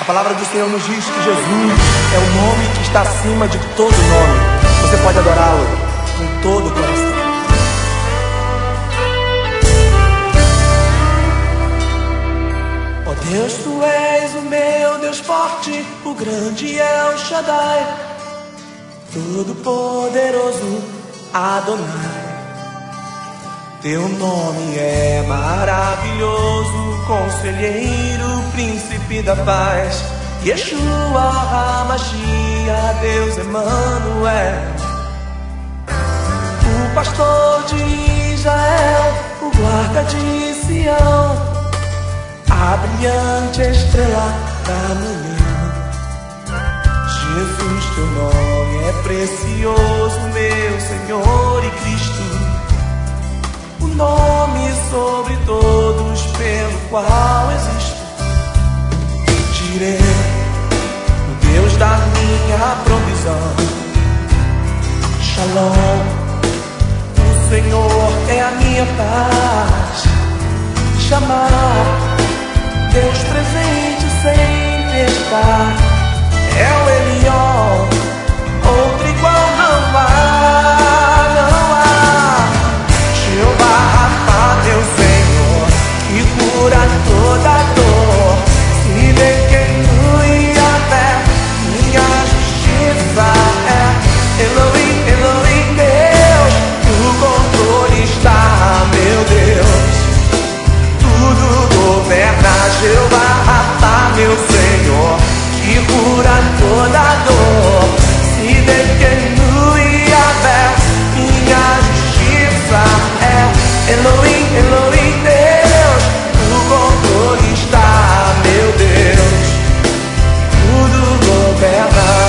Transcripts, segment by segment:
palavra do Senhor nos diz que Jesus é o nome que está acima de todo nome. Você pode adorá-lo com todo o coração. Ó Deus, Tu és o meu Deus forte, o grande El Shaddai, todo-poderoso Adonai. Teu nome é maravilhoso, Conselheiro, Príncipe da Paz, Yeshua HaMashiach, Deus Emanuel. O pastor de Israel, o guarda de Sião, a brilhante estrela da manhã. Jesus, Teu nome é precioso, meu Senhor e Cristo, o nome sobre todos pelo qual existo. Jireh, o Deus da minha provisão. Shalom, o Senhor é a minha paz. Chamar, Deus presente sem testar. É o Elion, outro igual não há, não há. Jeová Rafa, teu Senhor, que cura toda dor. Se Eloqueno e Yahvé, minha justiça é. Elohim, Elohim, Deus, no controle está, meu Deus. Tudo governa. Jeová Rafa, meu Senhor, que cura toda dor. Se Eloqueno e Yahvé, minha justiça é. Elohim, Elohim, Deus, no controle está, meu Deus. Tudo governa.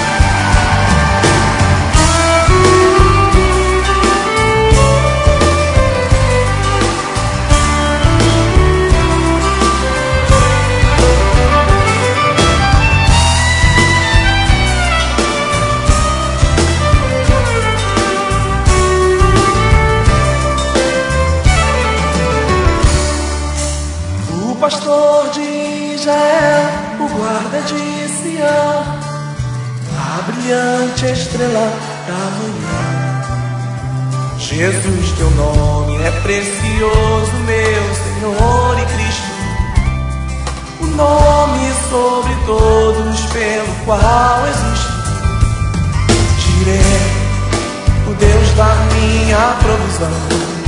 Pastor de Israel, o guarda de Sião, a brilhante estrela da manhã. Jesus, Teu nome é precioso, meu Senhor e Cristo, o nome sobre todos pelo qual existo. Jireh, o Deus da minha provisão.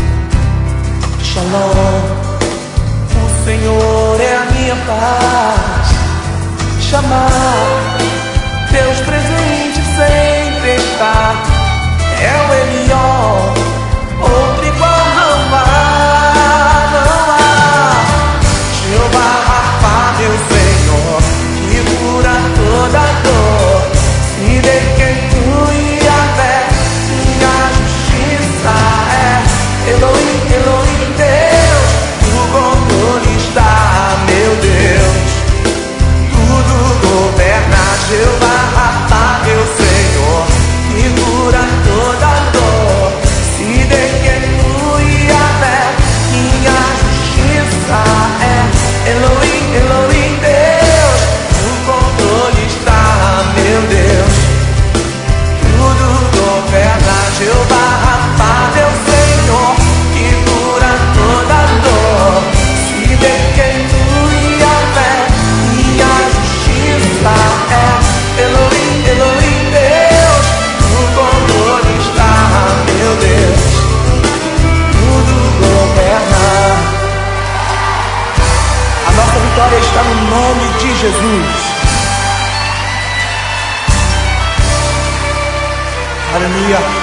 Shalom, o Senhor é a minha paz. Chamar, Deus presente sem testar. É o Elion, outro igual não há, não há. Jeová Rafa, meu Senhor, que cura toda dor. Se Eloqueno e Yahvé, minha justiça é. Elohim, Elohim, Deus, no controle está, meu Deus. Tudo governa. Jeová Rafa, meu Senhor, que cura toda dor. Se Eloqueno e Yahvé, minha justiça é. Elohim, Elohim, Deus, no controle está, meu Deus. Tudo governa. Jeová Rafa, meu Senhor, que cura toda dor. Se Eloqueno e Yahvé, minha justiça é. Elohim, Elohim, Deus, no controle está, meu Deus. Tudo governa. A nossa vitória está no nome de Jesus. Aleluia.